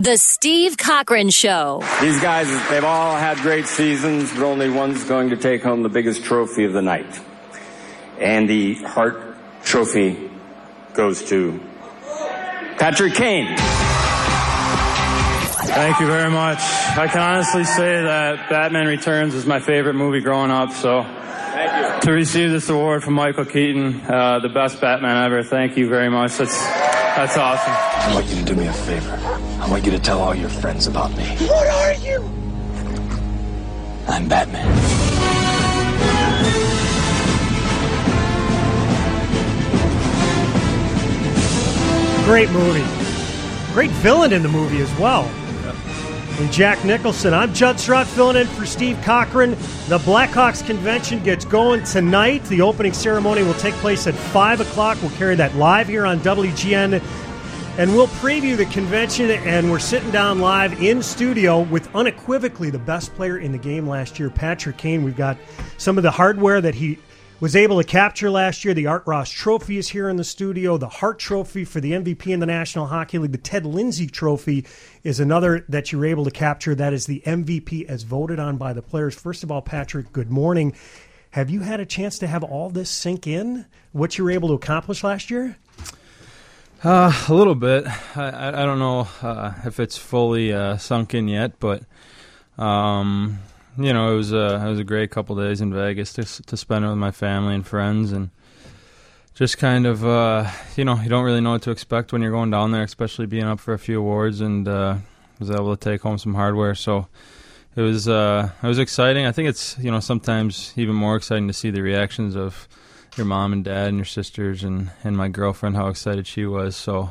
The Steve Cochran Show. These guys, they've all had great seasons, but only one's going to take home the biggest trophy of the night. And the Hart Trophy goes to Patrick Kane. Thank you very much. I can honestly say that Batman Returns was my favorite movie growing up, so Thank you. to receive this award from Michael Keaton, the best Batman ever, thank you very much. That's awesome. I want you to do me a favor. I want you to tell all your friends about me. What are you? I'm Batman. Great movie. Great villain in the movie as well. And Jack Nicholson. I'm Judd Strott filling in for Steve Cochran. The Blackhawks convention gets going tonight. The opening ceremony will take place at 5 o'clock. We'll carry that live here on WGN. And we'll preview the convention, and we're sitting down live in studio with unequivocally the best player in the game last year, Patrick Kane. We've got some of the hardware that he was able to capture last year. The Art Ross Trophy is here in the studio. The Hart Trophy for the MVP in the National Hockey League. The Ted Lindsay Trophy is another that you're able to capture. That is the MVP as voted on by the players. First of all, Patrick, good morning. Have you had a chance to have all this sink in, what you were able to accomplish last year? A little bit. I don't know if it's fully sunk in yet, but it was a great couple of days in Vegas to spend it with my family and friends, and just kind of you don't really know what to expect when you're going down there, especially being up for a few awards, and was able to take home some hardware. So it was exciting. I think it's sometimes even more exciting to see the reactions of your mom and dad and your sisters and my girlfriend, how excited she was. So,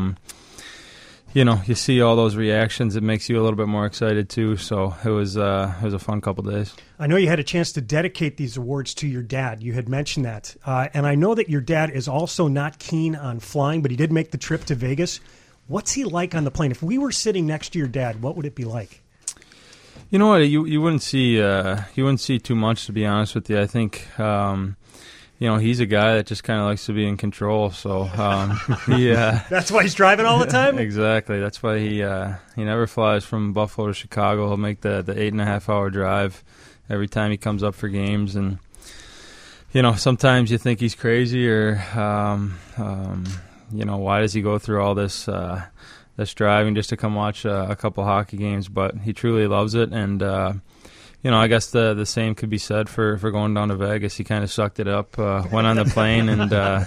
you see all those reactions, it makes you a little bit more excited too. So it was a fun couple days. I know you had a chance to dedicate these awards to your dad. You had mentioned that. And I know that your dad is also not keen on flying, but he did make the trip to Vegas. What's he like on the plane? If we were sitting next to your dad, what would it be like? You know what? You wouldn't see too much, to be honest with you. I think he's a guy that just kind of likes to be in control. So that's why he's driving all the time. Exactly. That's why he never flies from Buffalo to Chicago. He'll make the 8.5-hour drive every time he comes up for games. And sometimes you think he's crazy, or why does he go through all this driving just to come watch a couple hockey games? But he truly loves it, and I guess the same could be said for going down to Vegas. He kind of sucked it up, went on the plane, and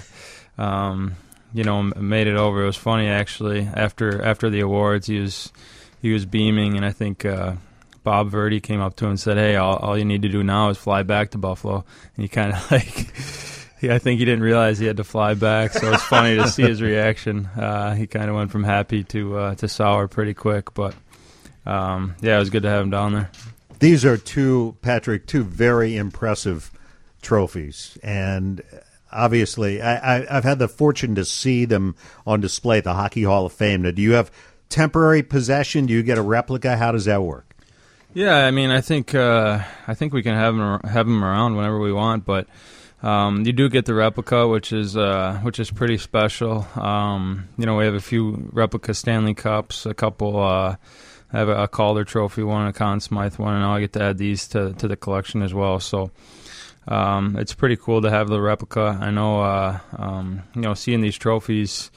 made it over. It was funny, actually. After the awards, he was beaming, and I think Bob Verdi came up to him and said, "Hey, all you need to do now is fly back to Buffalo." And he kind of I think he didn't realize he had to fly back, so it's funny to see his reaction. He kind of went from happy to sour pretty quick, but it was good to have him down there. These are two very impressive trophies, and obviously I've had the fortune to see them on display at the Hockey Hall of Fame. Now, do you have temporary possession? Do you get a replica? How does that work? Yeah, I mean, I think we can have them around whenever we want, but you do get the replica, which is pretty special. We have a few replica Stanley Cups, a couple. I have a Calder Trophy one, a Conn Smythe one, and now I get to add these to the collection as well. So it's pretty cool to have the replica. I know, seeing these trophies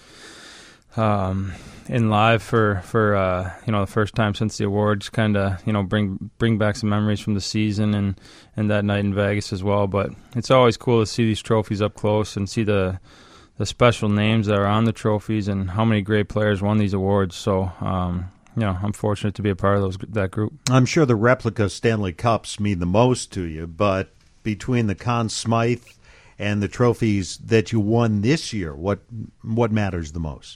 in live for the first time since the awards kind of bring back some memories from the season and that night in Vegas as well. But it's always cool to see these trophies up close and see the special names that are on the trophies and how many great players won these awards. So I'm fortunate to be a part of that group. I'm sure the replica Stanley Cups mean the most to you, but between the Conn Smythe and the trophies that you won this year, what matters the most?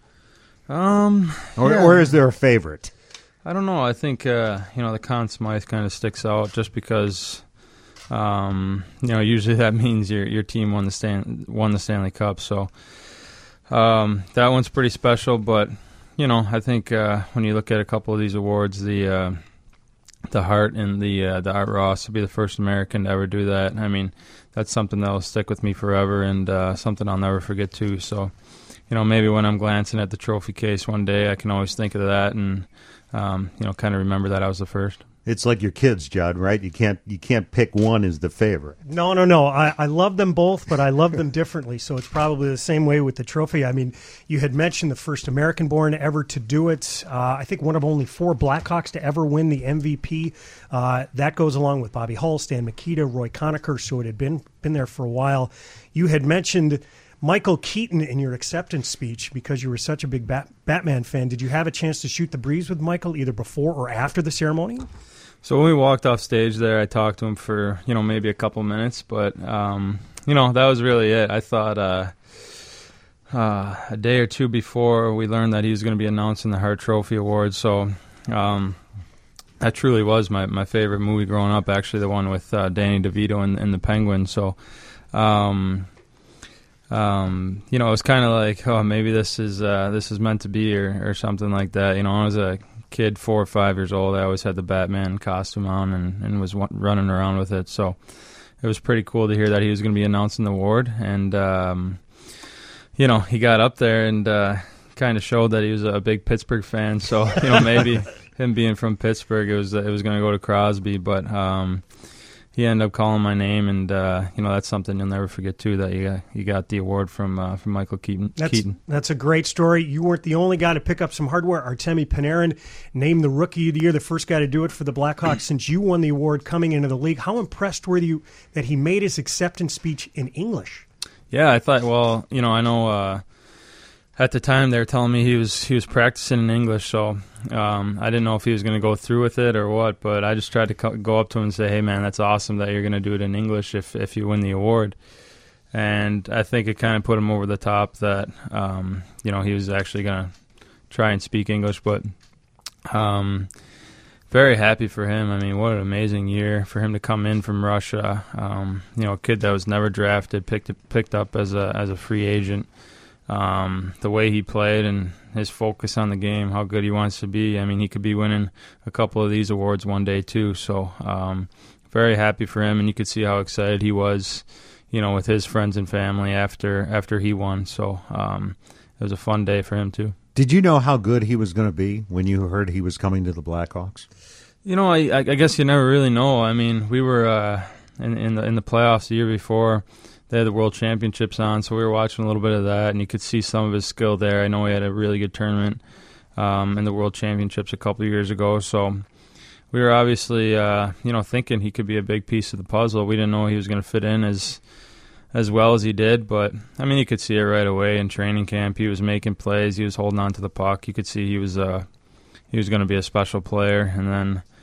Or is there a favorite? I don't know. I think the Conn Smythe kind of sticks out just because usually that means your team won the Stanley Cup. So that one's pretty special, but I think when you look at a couple of these awards, the Hart and the Art Ross will be the first American to ever do that. I mean, that's something that will stick with me forever and something I'll never forget too. So, maybe when I'm glancing at the trophy case one day, I can always think of that and, kind of remember that I was the first. It's like your kids, Judd, right? You can't pick one as the favorite. No. I love them both, but I love them differently. So it's probably the same way with the trophy. I mean, you had mentioned the first American-born ever to do it. I think one of only 4 Blackhawks to ever win the MVP. That goes along with Bobby Hull, Stan Mikita, Roy Conacher. So it had been there for a while. You had mentioned Michael Keaton in your acceptance speech because you were such a big Batman fan. Did you have a chance to shoot the breeze with Michael either before or after the ceremony? So when we walked off stage there, I talked to him for, maybe a couple minutes, but, that was really it. I thought a day or two before we learned that he was going to be announcing the Hart Trophy Award, so that truly was my favorite movie growing up, actually, the one with Danny DeVito and the Penguin, so, it was kind of like, oh, maybe this is meant to be or something like that. I was a kid, 4 or 5 years old. I always had the Batman costume on and was running around with it. So it was pretty cool to hear that he was going to be announcing the award. And, he got up there and kind of showed that he was a big Pittsburgh fan. So, maybe him being from Pittsburgh, it was going to go to Crosby. But he ended up calling my name, and that's something you'll never forget too. That you got the award from Michael Keaton. That's a great story. You weren't the only guy to pick up some hardware. Artemi Panarin named the Rookie of the Year, the first guy to do it for the Blackhawks since you won the award coming into the league. How impressed were you that he made his acceptance speech in English? Yeah, I thought. Well, I know. At the time, they were telling me he was practicing in English, so I didn't know if he was going to go through with it or what. But I just tried to go up to him and say, "Hey, man, that's awesome that you're going to do it in English if you win the award." And I think it kind of put him over the top that he was actually going to try and speak English. But very happy for him. I mean, what an amazing year for him to come in from Russia. A kid that was never drafted, picked up as a free agent. The way he played and his focus on the game, how good he wants to be. I mean, he could be winning a couple of these awards one day too. So very happy for him, and you could see how excited he was, with his friends and family after he won. So it was a fun day for him too. Did you know how good he was going to be when you heard he was coming to the Blackhawks? I guess you never really know. I mean, we were in the playoffs the year before. They had the World Championships on, so we were watching a little bit of that, and you could see some of his skill there. I know he had a really good tournament in the World Championships a couple of years ago, so we were obviously thinking he could be a big piece of the puzzle. We didn't know he was going to fit in as well as he did, but I mean, you could see it right away in training camp. He was making plays, he was holding on to the puck. You could see he was going to be a special player, and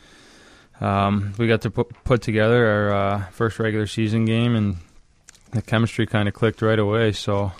then we got to put together our first regular season game, and the chemistry kind of clicked right away. So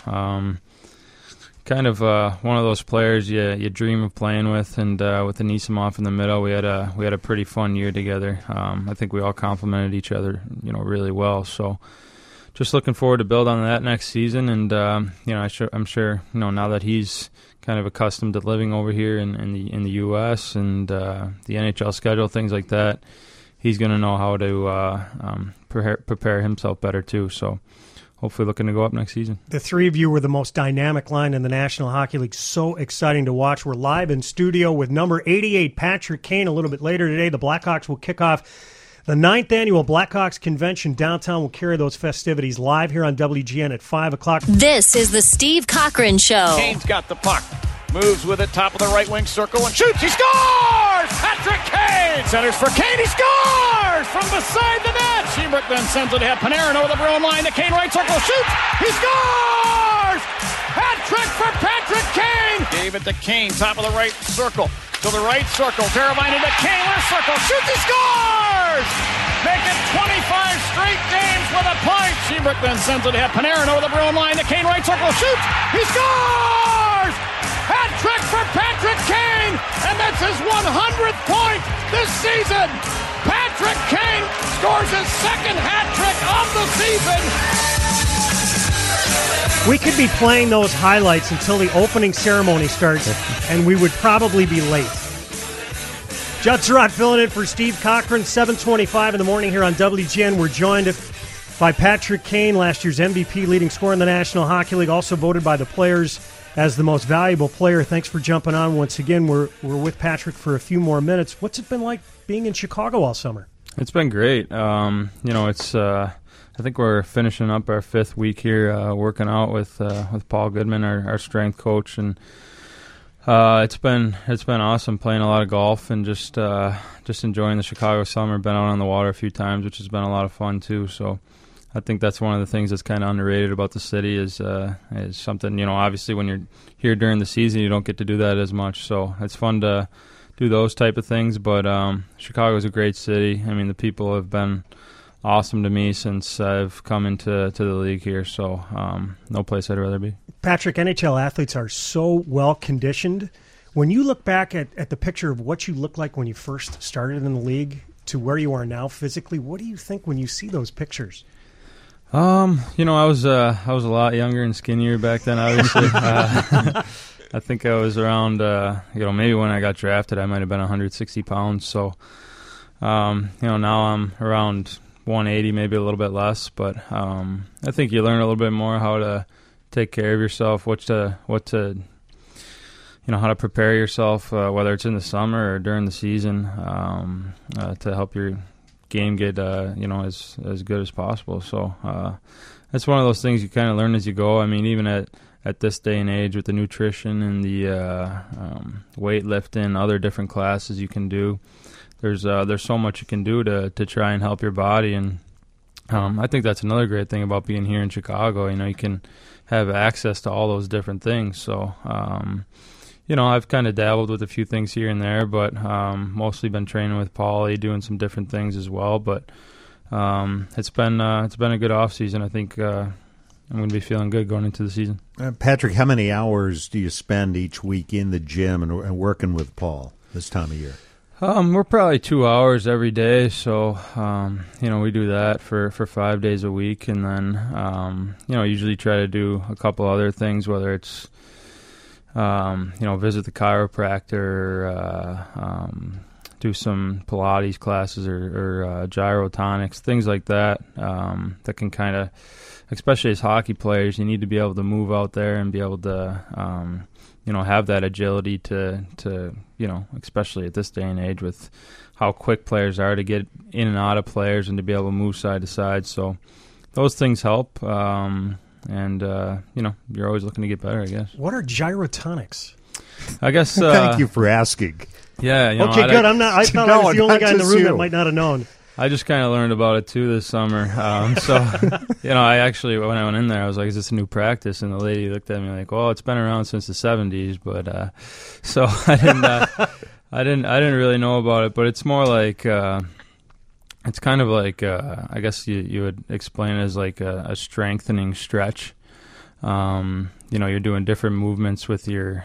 kind of one of those players you dream of playing with, and with Anisimov in the middle, we had a pretty fun year together. I think we all complemented each other, really well. So just looking forward to build on that next season, and I'm sure now that he's kind of accustomed to living over here in the U.S. and the NHL schedule, things like that, he's going to know how to prepare himself better too. So hopefully looking to go up next season. The three of you were the most dynamic line in the National Hockey League. So exciting to watch. We're live in studio with number 88, Patrick Kane. A little bit later today, the Blackhawks will kick off the 9th annual Blackhawks Convention downtown. Will carry those festivities live here on WGN at 5 o'clock. This is the Steve Cochran Show. Kane's got the puck. Moves with it, top of the right wing circle, and shoots. He scores! Patrick Kane centers for Kane. He scores from beside the net. Seabrook then sends it ahead. Panarin over the Bruin line to Kane, right circle, shoots. He scores! Hat trick for Patrick Kane. Gave it to Kane, top of the right circle. To the right circle, Teravainen to Kane, left circle, shoots. He scores! Making 25 straight games with a point. Seabrook then sends it ahead. Panarin over the Bruin line to Kane, right circle, shoots. He scores! Hat trick for Patrick Kane, and that's his 100th point this season. Patrick Kane scores his second hat trick of the season. We could be playing those highlights until the opening ceremony starts, and we would probably be late. Judd Surratt filling in for Steve Cochran, 7:25 in the morning here on WGN. We're joined by Patrick Kane, last year's MVP, leading scorer in the National Hockey League, also voted by the players as the most valuable player. Thanks for jumping on once again. We're with Patrick for a few more minutes. What's it been like being in Chicago all summer? It's been great. It's I think we're finishing up our 5th week here, working out with Paul Goodman, our strength coach, and it's been awesome playing a lot of golf and just enjoying the Chicago summer. Been out on the water a few times, which has been a lot of fun too. So I think that's one of the things that's kind of underrated about the city is something, obviously when you're here during the season, you don't get to do that as much. So it's fun to do those type of things. But Chicago is a great city. I mean, the people have been awesome to me since I've come into the league here. So no place I'd rather be. Patrick, NHL athletes are so well conditioned. When you look back at the picture of what you looked like when you first started in the league to where you are now physically, what do you think when you see those pictures? I was a lot younger and skinnier back then, obviously. I think I was around, maybe when I got drafted, I might have been 160 pounds. So, now I'm around 180, maybe a little bit less. But I think you learn a little bit more how to take care of yourself, how to prepare yourself, whether it's in the summer or during the season, to help your game get as good as possible. So that's one of those things you kind of learn as you go. I mean, even at this day and age with the nutrition and the weightlifting, other different classes you can do, there's so much you can do to try and help your body. And I think that's another great thing about being here in Chicago. You can have access to all those different things. So I've kind of dabbled with a few things here and there, but mostly been training with Paulie, doing some different things as well. But it's been a good off season. I think I'm going to be feeling good going into the season. Patrick, how many hours do you spend each week in the gym and working with Paul this time of year? We're probably 2 hours every day, so we do that for 5 days a week, and then usually try to do a couple other things, whether it's visit the chiropractor, do some Pilates classes or gyrotonics, things like that. That can kind of, especially as hockey players, you need to be able to move out there and be able to have that agility to especially at this day and age with how quick players are, to get in and out of players and to be able to move side to side. So those things help. And you're always looking to get better, I guess. What are gyrotonics? I guess. Thank you for asking. Yeah. Okay, good. I thought I was the only guy in the room that might not have known. I just kind of learned about it too this summer. I actually, when I went in there, I was like, "Is this a new practice?" And the lady looked at me like, "Well, it's been around since the '70s," but so I didn't really know about it. But it's more like it's kind of like I guess you would explain it as like a strengthening stretch. You're doing different movements with your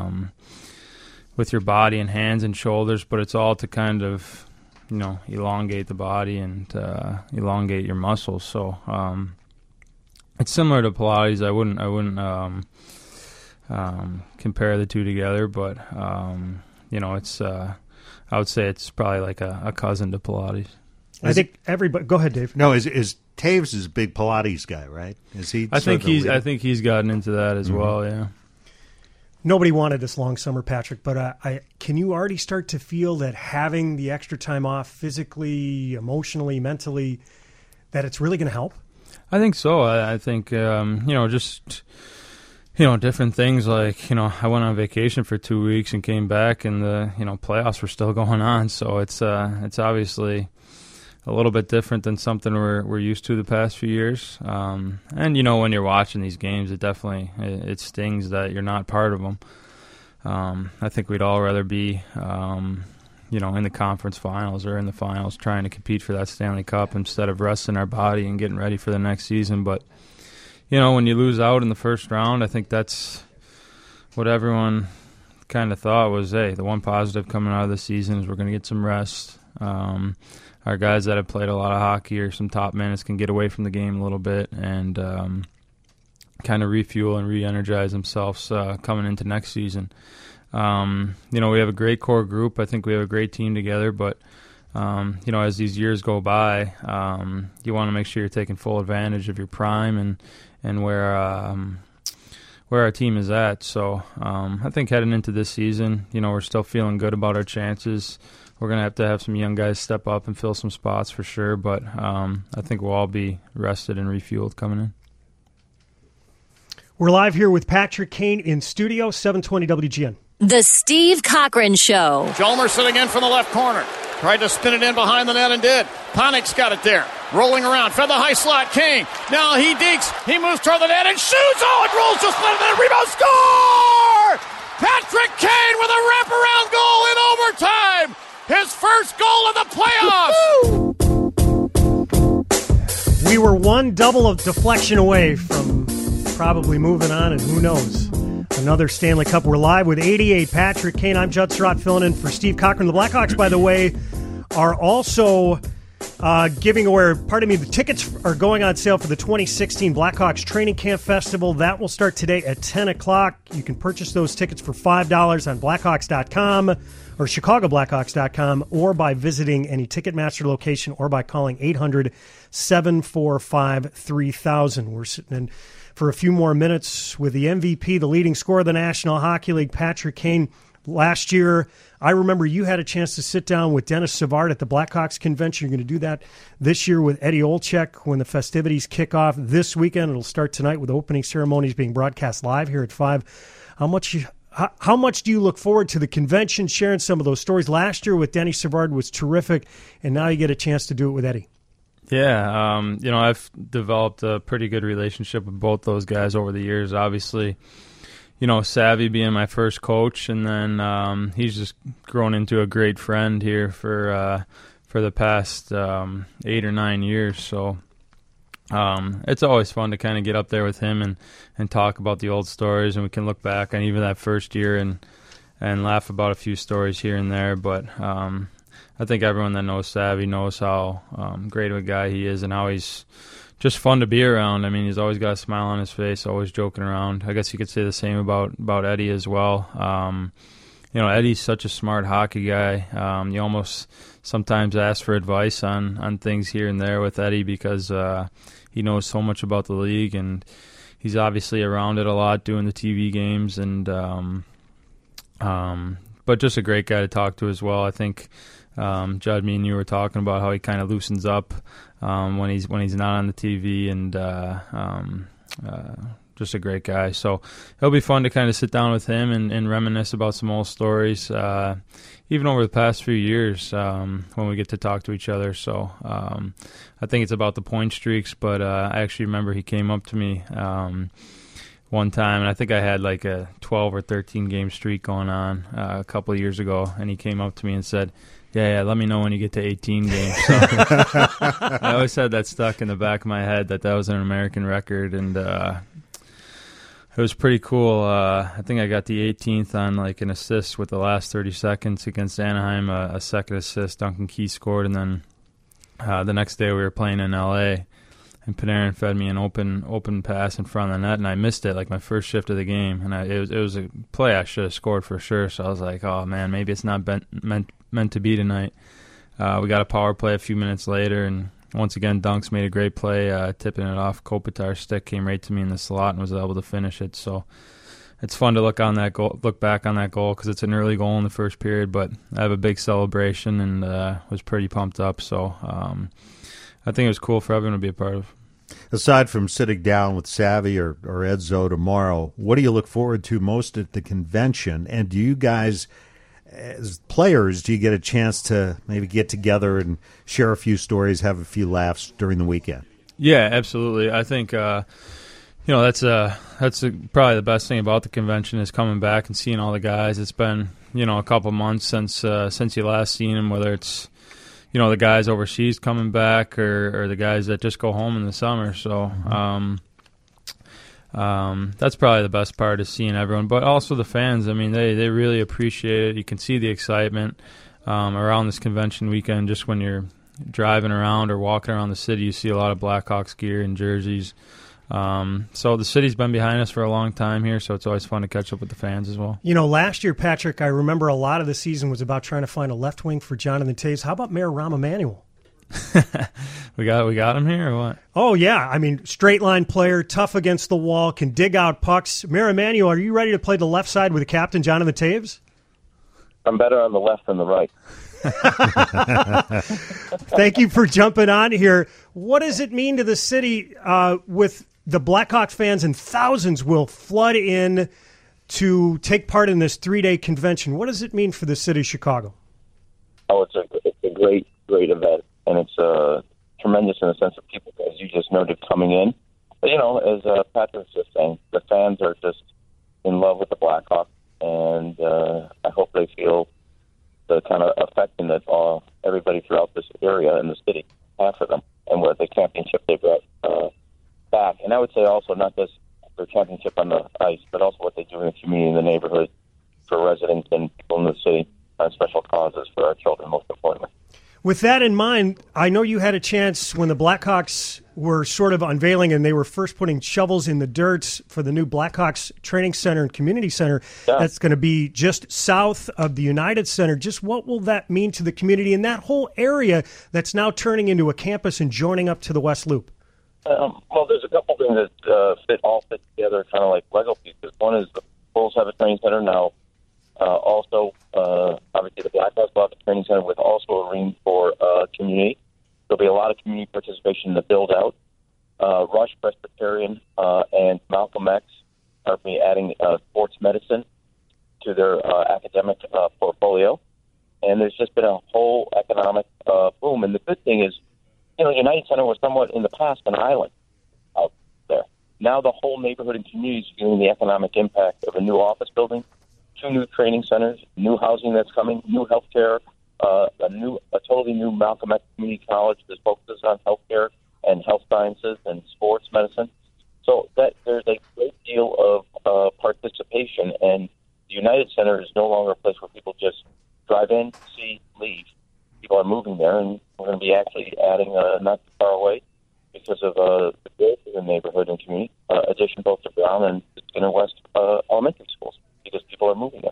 body and hands and shoulders, but it's all to kind of elongate the body and elongate your muscles. So it's similar to Pilates. I wouldn't compare the two together, but it's I would say it's probably like a cousin to Pilates. I think everybody. Go ahead, Dave. No, is Taves is a big Pilates guy, right? Is he? I think he's gotten into that as well. Yeah. Nobody wanted this long summer, Patrick, but can you already start to feel that having the extra time off physically, emotionally, mentally, that it's really going to help? I think so. I think, just, different things like, I went on vacation for 2 weeks and came back and the, playoffs were still going on. So it's obviously a little bit different than something we're used to the past few years. And, when you're watching these games, it stings that you're not part of them. I think we'd all rather be, in the conference finals or in the finals trying to compete for that Stanley Cup instead of resting our body and getting ready for the next season. But, when you lose out in the first round, I think that's what everyone kind of thought was, hey, the one positive coming out of the season is we're going to get some rest. Our guys that have played a lot of hockey or some top minutes can get away from the game a little bit and kind of refuel and re-energize themselves coming into next season. We have a great core group. I think we have a great team together, but, as these years go by, you want to make sure you're taking full advantage of your prime and where where our team is at. So I think heading into this season, we're still feeling good about our chances. We're going to have some young guys step up and fill some spots for sure, but I think we'll all be rested and refueled coming in. We're live here with Patrick Kane in studio, 720 WGN. The Steve Cochran Show. Chalmers sitting in from the left corner. Tried to spin it in behind the net and did. Panik's got it there. Rolling around. Fed the high slot. Kane. Now he dekes. He moves toward the net and shoots. Oh, it rolls just better than a rebound. Score! Patrick Kane with a wraparound goal in overtime. His first goal of the playoffs. We were one double of deflection away from probably moving on, and who knows, another Stanley Cup. We're live with 88 Patrick Kane. I'm Judd Surratt filling in for Steve Cochran. The Blackhawks, by the way, are also giving away, the tickets are going on sale for the 2016 Blackhawks Training Camp Festival. That will start today at 10 o'clock. You can purchase those tickets for $5 on Blackhawks.com or ChicagoBlackhawks.com, or by visiting any Ticketmaster location, or by calling 800-745-3000. We're sitting in for a few more minutes with the MVP, the leading scorer of the National Hockey League, Patrick Kane. Last year, I remember you had a chance to sit down with Dennis Savard at the Blackhawks convention. You're going to do that this year with Eddie Olczyk when the festivities kick off this weekend. It'll start tonight with the opening ceremonies being broadcast live here at 5. How much do you look forward to the convention, sharing some of those stories? Last year with Denny Savard was terrific, and now you get a chance to do it with Eddie. Yeah, I've developed a pretty good relationship with both those guys over the years. Obviously, Savvy being my first coach, and then he's just grown into a great friend here for the past 8 or 9 years. So it's always fun to kind of get up there with him and talk about the old stories, and we can look back on even that first year and laugh about a few stories here and there. But I think everyone that knows Savvy knows how great of a guy he is and how he's just fun to be around. I mean, he's always got a smile on his face, always joking around. I guess you could say the same about Eddie as well. Eddie's such a smart hockey guy. You almost sometimes ask for advice on things here and there with Eddie because he knows so much about the league, and he's obviously around it a lot doing the TV games, and but just a great guy to talk to as well. I think Judd, me and you were talking about how he kind of loosens up when he's not on the TV, and just a great guy. So it'll be fun to kind of sit down with him and reminisce about some old stories, even over the past few years when we get to talk to each other. So I think it's about the point streaks, but I actually remember he came up to me one time, and I think I had like a 12 or 13 game streak going on a couple of years ago, and he came up to me and said, yeah, let me know when you get to 18 games. So I always had that stuck in the back of my head that was an American record, and it was pretty cool. I think I got the 18th on like an assist with the last 30 seconds against Anaheim, a second assist. Duncan Key scored, and then the next day we were playing in L.A., and Panarin fed me an open pass in front of the net, and I missed it, like my first shift of the game. And it was a play I should have scored for sure. So I was like, oh, man, maybe it's not meant to be tonight. We got a power play a few minutes later, and once again, Dunks made a great play, tipping it off. Kopitar's stick came right to me in the slot and was able to finish it. So it's fun to look back on that goal because it's an early goal in the first period, but I have a big celebration and was pretty pumped up. So I think it was cool for everyone to be a part of. Aside from sitting down with Savvy or Edzo tomorrow, what do you look forward to most at the convention? And do you guys, as players, do you get a chance to maybe get together and share a few stories, have a few laughs during the weekend? Yeah, absolutely. I think that's probably the best thing about the convention is coming back and seeing all the guys. It's been a couple months since you last seen them, whether it's the guys overseas coming back or the guys that just go home in the summer. So that's probably the best part is seeing everyone, but also the fans. I mean, they really appreciate it. You can see the excitement around this convention weekend. Just when you're driving around or walking around the city, you see a lot of Blackhawks gear and jerseys. So the city's been behind us for a long time here, so it's always fun to catch up with the fans as well. Last year, Patrick, I remember a lot of the season was about trying to find a left wing for Jonathan Toews. How about Mayor Rahm Emanuel? We got him here or what? Oh, yeah. I mean, straight line player, tough against the wall, can dig out pucks. Mayor Emanuel, are you ready to play the left side with the captain, Jonathan Toews? I'm better on the left than the right. Thank you for jumping on here. What does it mean to the city with the Blackhawks fans and thousands will flood in to take part in this 3-day convention? What does it mean for the city of Chicago? Oh, it's a great event, and it's tremendous in the sense of people, as you just noted, coming in. But, as Patrick's just saying, the fans are just in love with the Blackhawks, and I hope they feel the kind of affection that everybody throughout this area in the city have for them, and with the championship they brought back. And I would say also not just their championship on the ice, but also what they do in the community, in the neighborhood, for residents and people in the city on special causes for our children, most importantly. With that in mind, I know you had a chance when the Blackhawks were sort of unveiling and they were first putting shovels in the dirt for the new Blackhawks Training Center and Community Center. Yeah. That's going to be just south of the United Center. Just what will that mean to the community in that whole area that's now turning into a campus and joining up to the West Loop? Well, there's a couple things that all fit together kind of like Lego pieces. One is the Bulls have a training center now. Also, obviously, the Blackhawks will have a training center with also a ring for community. There'll be a lot of community participation in the build-out. Rush Presbyterian and Malcolm X are be adding sports medicine to their academic portfolio. And there's just been a whole economic boom. And the good thing is, United Center was somewhat in the past an island out there. Now the whole neighborhood and community is feeling the economic impact of a new office building, 2 new training centers, new housing that's coming, new healthcare, a totally new Malcolm X Community College that focuses on healthcare and health sciences and sports medicine. So that there's a great deal of participation, and the United Center is no longer a place where people just drive in, see, leave. People are moving there, and we're going to be actually adding, not too far away, because of the growth in the neighborhood and community, addition both to Brown and Skinner West elementary schools, because people are moving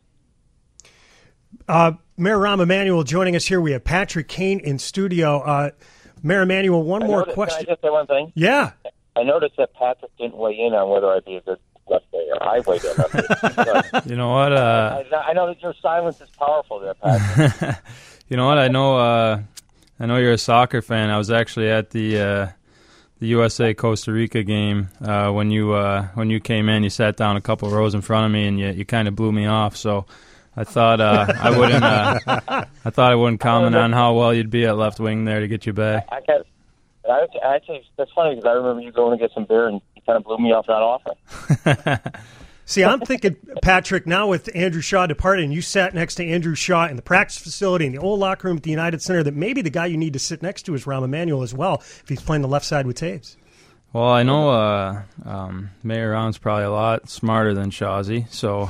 there. Mayor Rahm Emanuel joining us here. We have Patrick Kane in studio. Mayor Emanuel, one more question. Can I just say one thing? Yeah. I noticed that Patrick didn't weigh in on whether I'd be a good left winger. I weighed in on it. You know what? I know that your silence is powerful there, Patrick. You know what? I know you're a soccer fan. I was actually at the USA Costa Rica game when you came in. You sat down a couple rows in front of me, and you kind of blew me off. So I thought I wouldn't comment on how well you'd be at left wing there to get you back. Actually, that's funny because I remember you going to get some beer and you kind of blew me off not offering. See, I'm thinking, Patrick, now with Andrew Shaw departing, you sat next to Andrew Shaw in the practice facility in the old locker room at the United Center, that maybe the guy you need to sit next to is Rahm Emanuel as well, if he's playing the left side with Toews. Well, I know Mayor Rahm's probably a lot smarter than Shawzy, so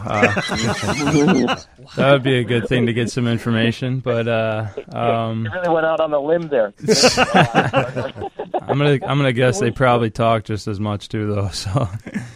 that would be a good thing to get some information. But you really went out on the limb there. I'm gonna guess they probably talk just as much too, though. So.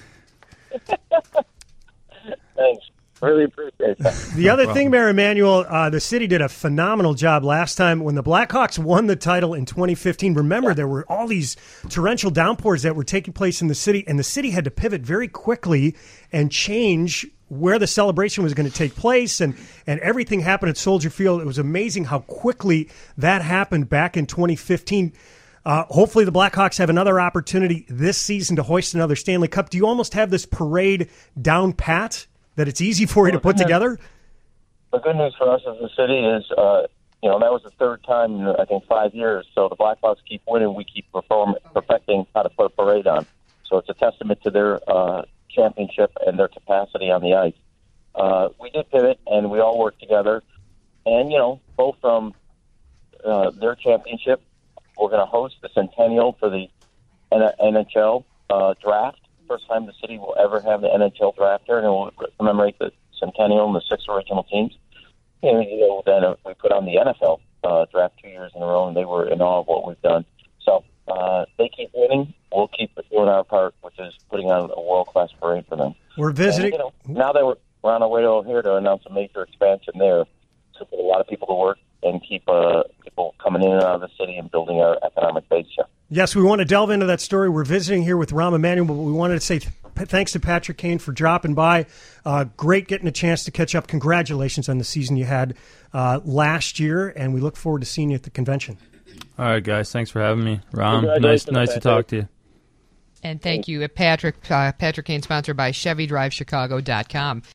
Thanks. Really appreciate that. The other thing, Mayor Emanuel, the city did a phenomenal job last time when the Blackhawks won the title in 2015. Remember, there were all these torrential downpours that were taking place in the city, and the city had to pivot very quickly and change where the celebration was going to take place, and everything happened at Soldier Field. It was amazing how quickly that happened back in 2015. Hopefully the Blackhawks have another opportunity this season to hoist another Stanley Cup. Do you almost have this parade down pat that it's easy for you to put together? The good news for us as a city is, that was the third time in, I think, 5 years. So the Blackhawks keep winning. We keep perfecting how to put a parade on. So it's a testament to their championship and their capacity on the ice. We did pivot, and we all worked together. And, both from their championship, we're going to host the centennial for the NHL draft. First time the city will ever have the NHL draft here, and it will commemorate the centennial and the 6 original teams. And then we put on the NFL draft 2 years in a row, and they were in awe of what we've done. So they keep winning. We'll keep doing our part, which is putting on a world-class parade for them. We're visiting. And, now that we're on our way to O'Hare to announce a major expansion there, to put a lot of people to work and keep people coming in and out of the city and building our economic base here. Yes, we want to delve into that story. We're visiting here with Rahm Emanuel, but we wanted to say thanks to Patrick Kane for dropping by. Great getting a chance to catch up. Congratulations on the season you had last year, and we look forward to seeing you at the convention. All right, guys. Thanks for having me. Rahm, nice to talk to you. And thank you, Patrick. Patrick Kane, sponsored by ChevyDriveChicago.com.